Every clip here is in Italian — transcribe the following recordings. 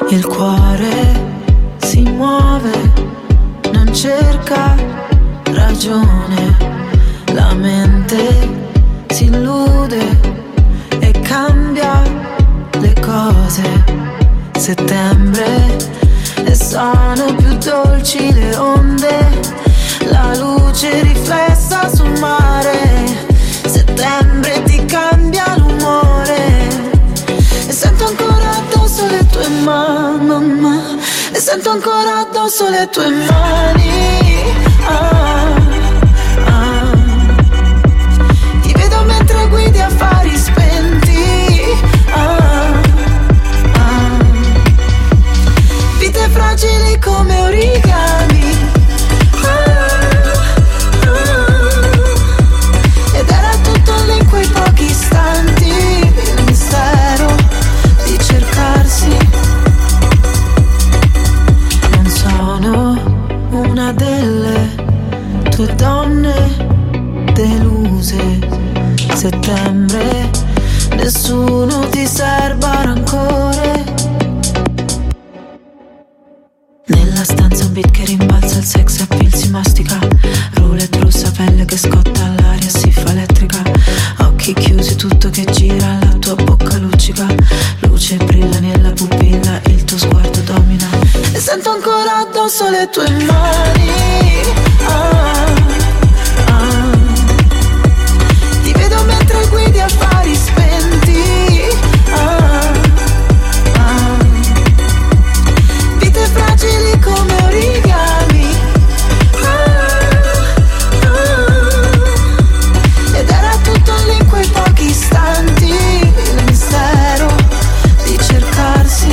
Il cuore si muove, non cerca ragione, la mente si illude e cambia le cose. Settembre e sono più dolci le onde, la luce riflessa sul mare. Settembre ti cambia l'umore e sento ancora addosso le tue mani, e sento ancora addosso le tue mani. Ti vedo mentre guidi affari spenti. Vite fragili come origami. Ed era tutto lì in quei pochi istanti, il mistero di cercarsi. Non sono una delle tue donne deluse. Settembre, nessuno ti serba rancore. Nella stanza un beat che rimbalza, il sex appeal si mastica. Roulette rossa, pelle che scotta, l'aria si fa elettrica. Occhi chiusi, tutto che gira, la tua bocca luccica. Luce brilla nella pupilla, il tuo sguardo domina. E sento ancora addosso le tue mani. Ti vedo mentre guidi affari spenti. Vite fragili come origami. Ed era tutto lì in quei pochi istanti, il mistero di cercarsi.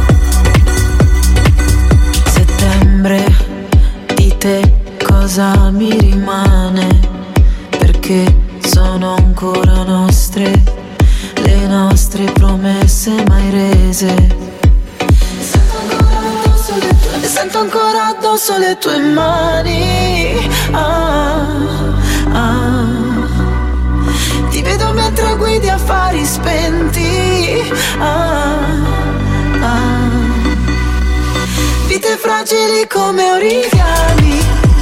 Settembre, di te cosa mi rimane? Perché sono ancora nostre le nostre promesse mai rese. Sento ancora addosso le tue mani. Ti vedo mentre guidi affari spenti. Vite fragili come origami.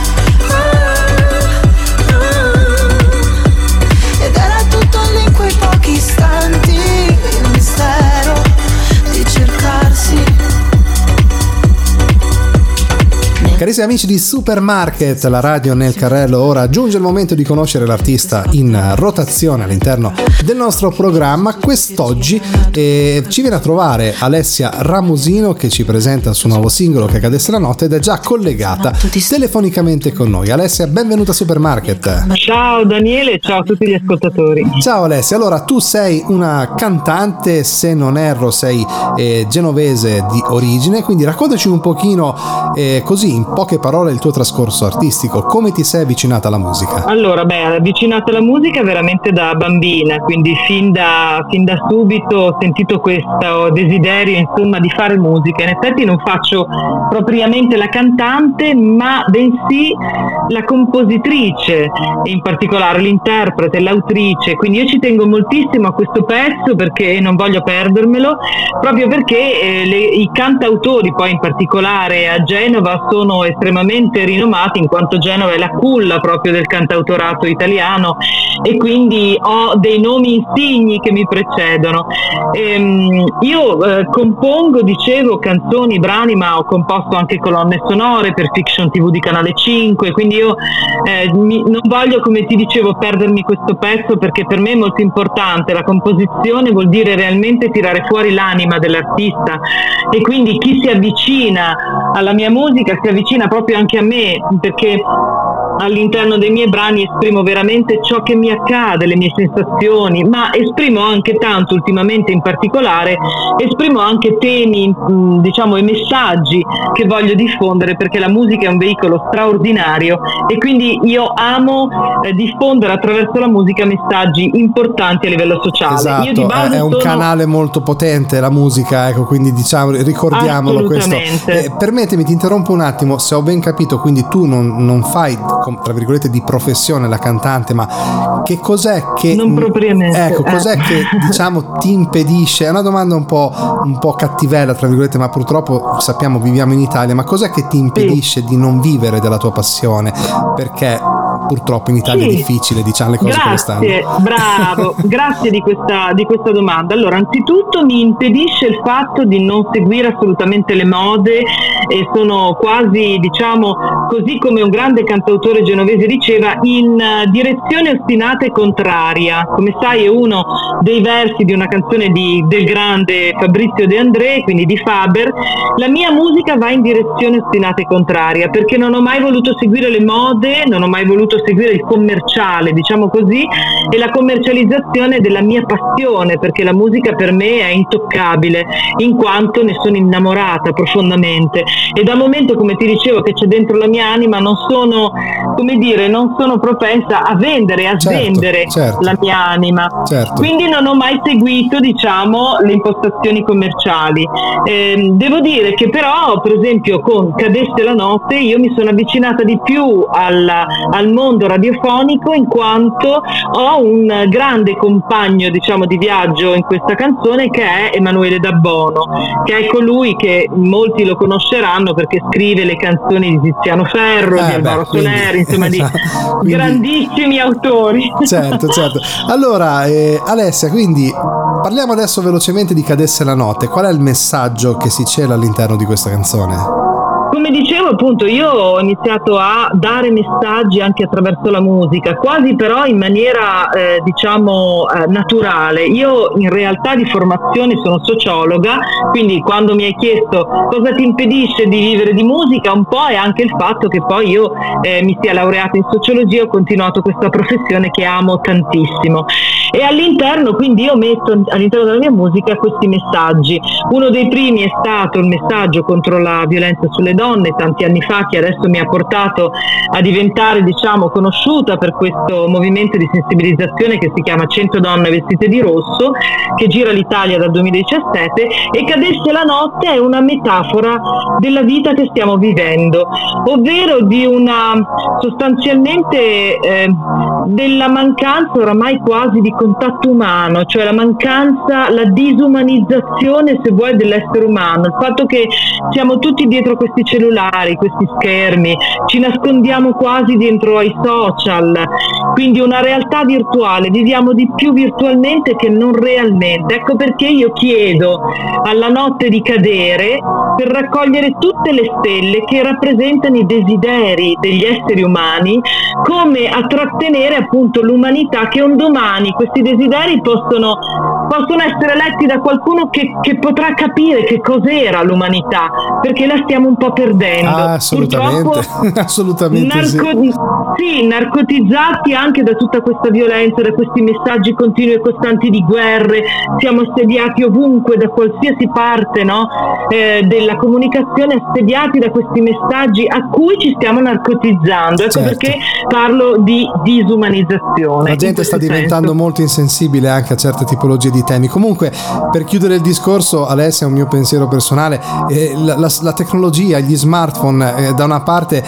Ed era tutto lì in quei pochi istanti, il mistero di cercarsi. Carissimi amici di Supermarket, la radio nel carrello, ora giunge il momento di conoscere l'artista in rotazione all'interno del nostro programma. Quest'oggi ci viene a trovare Alessia Ramusino, che ci presenta il suo nuovo singolo Che cadesse la notte, ed è già collegata telefonicamente con noi. Alessia, benvenuta a Supermarket. Ciao Daniele, ciao a tutti gli ascoltatori. Ciao Alessia, allora tu sei una cantante, se non erro sei genovese di origine, quindi raccontaci un pochino così in poche parole il tuo trascorso artistico, come ti sei avvicinata alla musica? Allora, avvicinata alla musica veramente da bambina, quindi fin da subito ho sentito questo desiderio, insomma, di fare musica. In effetti non faccio propriamente la cantante, ma bensì la compositrice, in particolare l'interprete, l'autrice, quindi io ci tengo moltissimo a questo pezzo perché non voglio perdermelo, proprio perché i cantautori poi in particolare a Genova sono estremamente rinomati, in quanto Genova è la culla proprio del cantautorato italiano, e quindi ho dei nomi insigni che mi precedono. Io compongo, dicevo, canzoni, brani, ma ho composto anche colonne sonore per Fiction TV di Canale 5, quindi io non voglio, come ti dicevo, perdermi questo pezzo, perché per me è molto importante. La composizione vuol dire realmente tirare fuori l'anima dell'artista, e quindi chi si avvicina alla mia musica si avvicina proprio anche a me, perché all'interno dei miei brani esprimo veramente ciò che mi accade, le mie sensazioni, ma esprimo anche tanto, ultimamente in particolare, esprimo anche temi, diciamo, e messaggi che voglio diffondere, perché la musica è un veicolo straordinario e quindi io amo diffondere attraverso la musica messaggi importanti a livello sociale. Esatto, io di base è un canale molto potente la musica, ecco, quindi diciamo, ricordiamolo questo. Permettimi, ti interrompo un attimo, se ho ben capito, quindi tu non fai tra virgolette di professione la cantante, ma che cos'è che non propriamente, ecco, cos'è che diciamo ti impedisce? È una domanda un po' cattivella tra virgolette, ma purtroppo sappiamo viviamo in Italia, ma cos'è che ti impedisce di non vivere della tua passione? Perché purtroppo in Italia è difficile, diciamo le cose come stanno. Bravo, grazie di questa domanda. Allora, anzitutto mi impedisce il fatto di non seguire assolutamente le mode, e sono quasi, diciamo, così come un grande cantautore genovese diceva, in direzione ostinata e contraria. Come sai, è uno dei versi di una canzone del grande Fabrizio De André, quindi di Faber. La mia musica va in direzione ostinata e contraria, perché non ho mai voluto seguire le mode, non ho mai voluto seguire il commerciale, diciamo così, e la commercializzazione della mia passione, perché la musica per me è intoccabile, in quanto ne sono innamorata profondamente, e dal momento, come ti dicevo, che c'è dentro la mia anima, non sono, come dire, non sono propensa a vendere, a svendere la mia anima. Quindi non ho mai seguito, diciamo, le impostazioni commerciali. Devo dire che però, per esempio, con Cadesse la notte io mi sono avvicinata di più al mondo radiofonico, in quanto ho un grande compagno, diciamo, di viaggio in questa canzone, che è Emanuele Dabbono, che è colui che molti lo conosceranno perché scrive le canzoni di Tiziano Ferro, di Alvaro Soler, insomma di grandissimi autori. Certo. Allora Alessia, quindi parliamo adesso velocemente di Cadesse la notte. Qual è il messaggio che si cela all'interno di questa canzone? Come dicevo, appunto, io ho iniziato a dare messaggi anche attraverso la musica, quasi però in maniera naturale. Io in realtà di formazione sono sociologa, quindi quando mi hai chiesto cosa ti impedisce di vivere di musica, un po' è anche il fatto che poi io mi sia laureata in sociologia, ho continuato questa professione che amo tantissimo, e all'interno quindi io metto all'interno della mia musica questi messaggi. Uno dei primi è stato il messaggio contro la violenza sulle donne tanti anni fa, che adesso mi ha portato a diventare, diciamo, conosciuta per questo movimento di sensibilizzazione che si chiama 100 donne vestite di rosso, che gira l'Italia dal 2017, e Cadesse la notte è una metafora della vita che stiamo vivendo, ovvero di una sostanzialmente della mancanza oramai quasi di contatto umano, cioè la mancanza, la disumanizzazione, se vuoi, dell'essere umano, il fatto che siamo tutti dietro questi cellulari, questi schermi, ci nascondiamo quasi dentro ai social, quindi una realtà virtuale, viviamo di più virtualmente che non realmente. Ecco perché io chiedo alla notte di cadere per raccogliere tutte le stelle che rappresentano i desideri degli esseri umani, come a trattenere appunto l'umanità, che un domani questi desideri possono essere letti da qualcuno che potrà capire che cos'era l'umanità, perché la stiamo un po' perdendo. Assolutamente, assolutamente sì, narcotizzati anche da tutta questa violenza, da questi messaggi continui e costanti di guerre. Siamo assediati ovunque, da qualsiasi parte, no? Della comunicazione, assediati da questi messaggi a cui ci stiamo narcotizzando. Ecco perché parlo di disumanizzazione. La gente sta diventando molto insensibile anche a certe tipologie di temi. Comunque, per chiudere il discorso, Alessia, un mio pensiero personale, la tecnologia, gli smartphone da una parte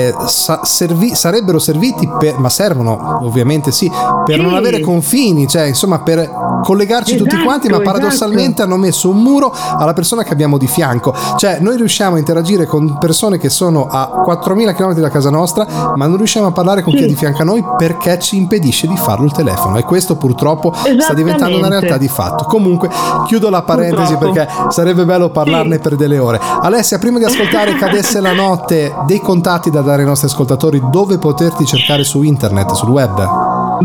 sarebbero serviti ma servono ovviamente per non avere confini, cioè insomma per collegarci tutti quanti, ma paradossalmente hanno messo un muro alla persona che abbiamo di fianco. Cioè noi riusciamo a interagire con persone che sono a 4.000 km da casa nostra, ma non riusciamo a parlare con chi è di fianco a noi perché ci impedisce di farlo il telefono, e questo purtroppo sta diventando una realtà di fatto. Comunque chiudo la parentesi perché sarebbe bello parlarne per delle ore. Alessia, prima di ascoltare Cadesse la notte, dei contatti da dare ai nostri ascoltatori, dove poterti cercare su internet, sul web?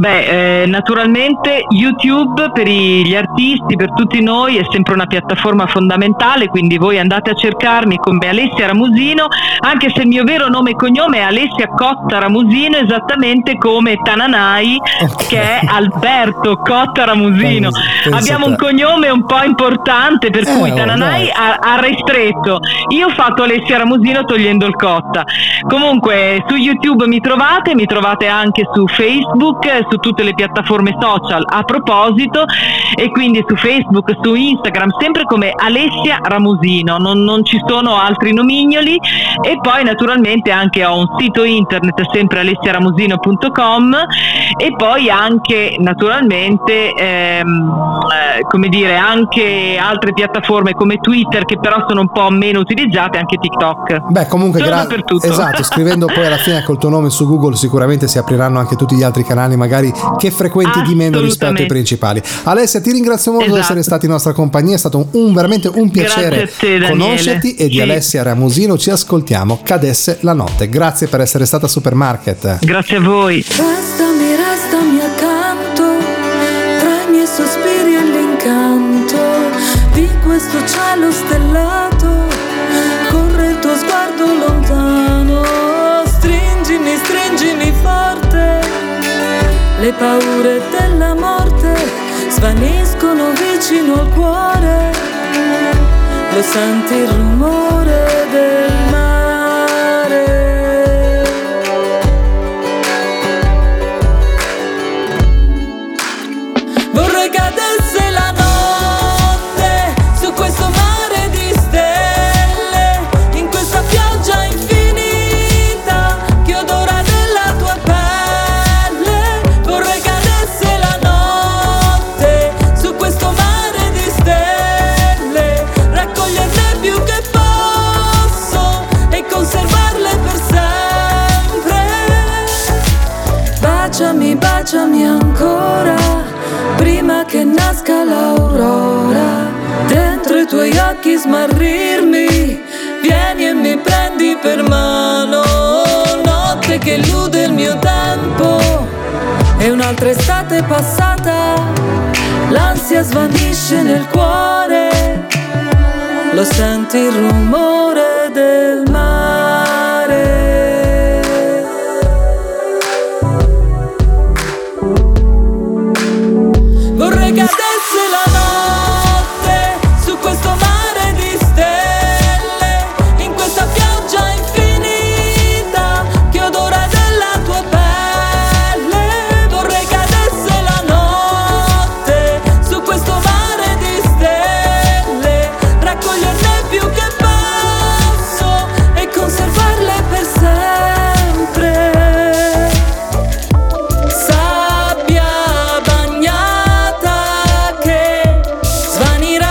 Naturalmente YouTube per gli artisti, per tutti noi, è sempre una piattaforma fondamentale, quindi voi andate a cercarmi come Alessia Ramusino, anche se il mio vero nome e cognome è Alessia Cotta Ramusino, esattamente come Tananai, che è Alberto Cotta Ramusino. Abbiamo un cognome un po' importante, per cui Tananai ha ristretto. Io ho fatto Alessia Ramusino togliendo il Cotta. Comunque su YouTube mi trovate anche su Facebook, su tutte le piattaforme social a proposito, e quindi su Facebook, su Instagram, sempre come Alessia Ramusino, non ci sono altri nomignoli. E poi naturalmente anche ho un sito internet, sempre alessiaramusino.com, e poi anche naturalmente come dire, anche altre piattaforme come Twitter, che però sono un po' meno utilizzate, anche TikTok. Beh, comunque esatto, scrivendo poi alla fine col tuo nome su Google sicuramente si apriranno anche tutti gli altri canali magari che frequenti di meno rispetto ai principali. Alessia, ti ringrazio molto di essere stata in nostra compagnia, è stato veramente un piacere conoscerti, e di Alessia Ramusino ci ascoltiamo Cadesse la notte. Grazie per essere stata a Supermarket. Grazie a voi. Restami accanto, tra i miei sospiri e l'incanto di questo cielo stellato, corre il tuo sguardo lontano, stringimi forte, le paure della morte svaniscono vicino al cuore, lo senti il rumore del mare. Vorrei cadesse la notte su questo mare di stelle, in questa pioggia infinita che odora della tua pelle. Vorrei cadesse la notte su questo mare di stelle, raccoglierne più che posso e conservarle per sempre. Baciami ancora, prima che nasca l'aurora, dentro i tuoi occhi smarrirmi, vieni e mi prendi per mano. Notte che elude il mio tempo, e un'altra estate passata, l'ansia svanisce nel cuore, lo senti il rumore del mare. Vorrei cadesse la notte su questo mare di stelle, in questa pioggia infinita che odora della tua pelle. Vorrei cadesse la notte su questo mare di stelle, raccoglierne più che posso e conservarle per sempre. Sabbia bagnata che svanirà,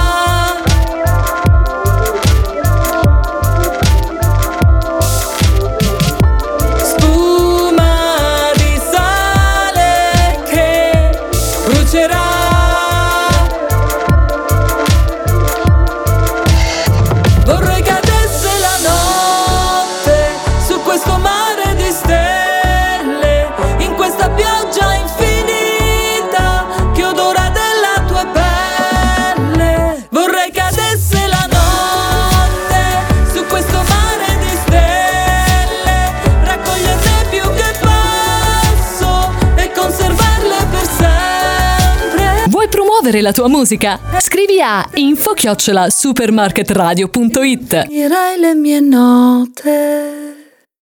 spuma di sale che brucerà. Vorrei cadesse la notte su questo mare di stelle, in questa pioggia infinita che odora della tua pelle. Vorrei cadesse la notte su questo mare di stelle, raccoglierne più che posso e conservarle per sempre. Vuoi promuovere la tua musica? Scrivi a info@supermarketradio.it. Direi le mie note.